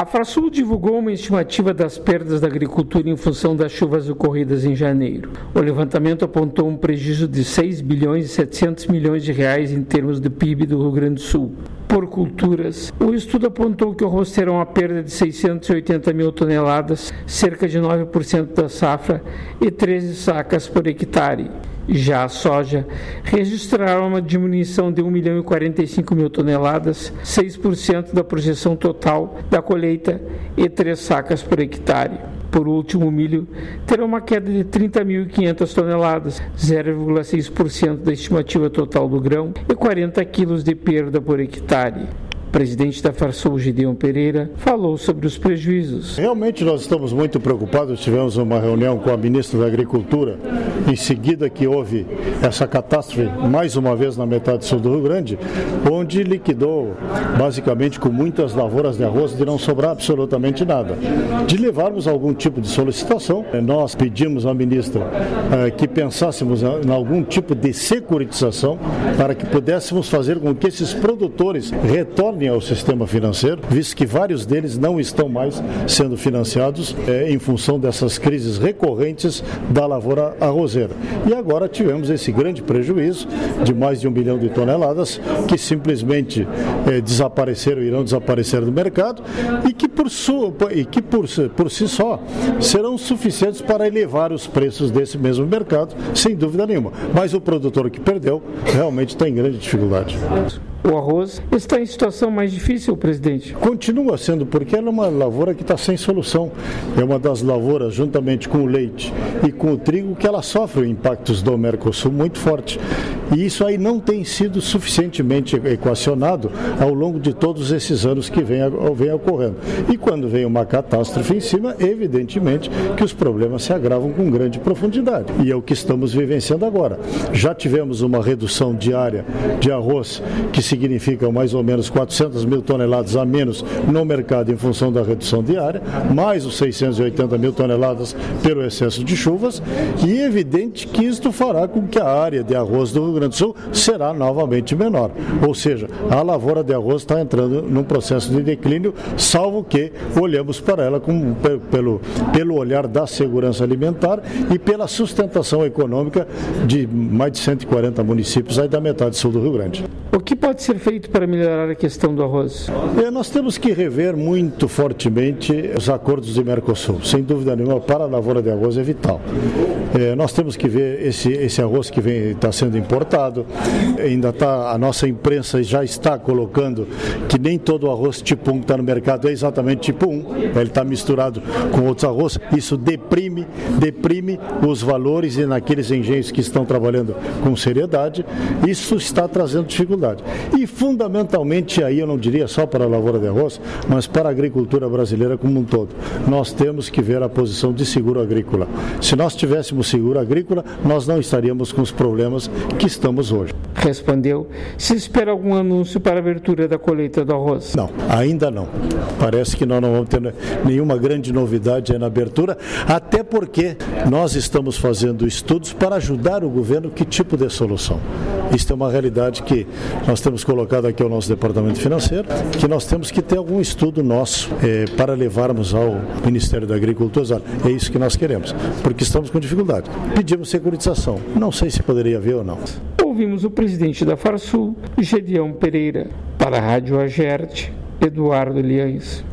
Farsul divulgou uma estimativa das perdas da agricultura em função das chuvas ocorridas em janeiro. O levantamento apontou um prejuízo de 6 bilhões e 700 milhões de reais em termos de PIB do Rio Grande do Sul. Por culturas, o estudo apontou que o arroz terá uma perda de 680 mil toneladas, cerca de 9% da safra e 13 sacas por hectare. Já a soja registrará uma diminuição de 1 milhão e 45 mil toneladas, 6% da projeção total da colheita e 3 sacas por hectare. Por último, o milho terá uma queda de 30.500 toneladas, 0,6% da estimativa total do grão e 40 quilos de perda por hectare. O presidente da Farsul, Gedeon Pereira, falou sobre os prejuízos. Realmente nós estamos muito preocupados. Tivemos uma reunião com a ministra da Agricultura, em seguida que houve essa catástrofe, mais uma vez na metade sul do Rio Grande, onde liquidou basicamente com muitas lavouras de arroz de não sobrar absolutamente nada. De levarmos algum tipo de solicitação, nós pedimos à ministra que pensássemos em algum tipo de securitização para que pudéssemos fazer com que esses produtores retornem ao sistema financeiro, visto que vários deles não estão mais sendo financiados em função dessas crises recorrentes da lavoura arrozeira. E agora tivemos esse grande prejuízo de mais de 1 bilhão de toneladas que simplesmente desapareceram, irão desaparecer do mercado e que por si só serão suficientes para elevar os preços desse mesmo mercado, sem dúvida nenhuma. Mas o produtor que perdeu realmente está em grande dificuldade. O arroz está em situação mais difícil, presidente? Continua sendo, porque ela é uma lavoura que está sem solução. É uma das lavouras, juntamente com o leite e com o trigo, que ela sofre impactos do Mercosul muito forte. E isso aí não tem sido suficientemente equacionado ao longo de todos esses anos que vem ocorrendo. E quando vem uma catástrofe em cima, evidentemente que os problemas se agravam com grande profundidade. E é o que estamos vivenciando agora. Já tivemos uma redução diária de arroz que significa mais ou menos 400 mil toneladas a menos no mercado em função da redução diária, mais os 680 mil toneladas pelo excesso de chuvas, e é evidente que isto fará com que a área de arroz do Rio Grande do Sul será novamente menor. Ou seja, a lavoura de arroz está entrando num processo de declínio, salvo que olhamos para ela pelo olhar da segurança alimentar e pela sustentação econômica de mais de 140 municípios aí da metade sul do Rio Grande. O que pode ser feito para melhorar a questão do arroz? Nós temos que rever muito fortemente os acordos do Mercosul. Sem dúvida nenhuma, para a lavoura de arroz é vital. Nós temos que ver esse arroz que está sendo importado. A nossa imprensa já está colocando que nem todo arroz tipo 1 que está no mercado é exatamente tipo 1. Ele está misturado com outros arroz. Isso deprime os valores e naqueles engenhos que estão trabalhando com seriedade. Isso está trazendo dificuldade. E fundamentalmente aí eu não diria só para a lavoura de arroz, mas para a agricultura brasileira como um todo. Nós temos que ver a posição de seguro agrícola. Se nós tivéssemos seguro agrícola, nós não estaríamos com os problemas que estamos hoje. Respondeu. Se espera algum anúncio para a abertura da colheita do arroz? Não, ainda não. Parece que nós não vamos ter nenhuma grande novidade aí na abertura, até porque nós estamos fazendo estudos para ajudar o governo que tipo de solução. Isso é uma realidade que nós temos colocado aqui ao nosso departamento financeiro, que nós temos que ter algum estudo nosso para levarmos ao Ministério da Agricultura. É isso que nós queremos, porque estamos com dificuldade. Pedimos securitização. Não sei se poderia haver ou não. Ouvimos o presidente da Farsul, Gedeon Pereira. Para a Rádio Agerte, Eduardo Liães.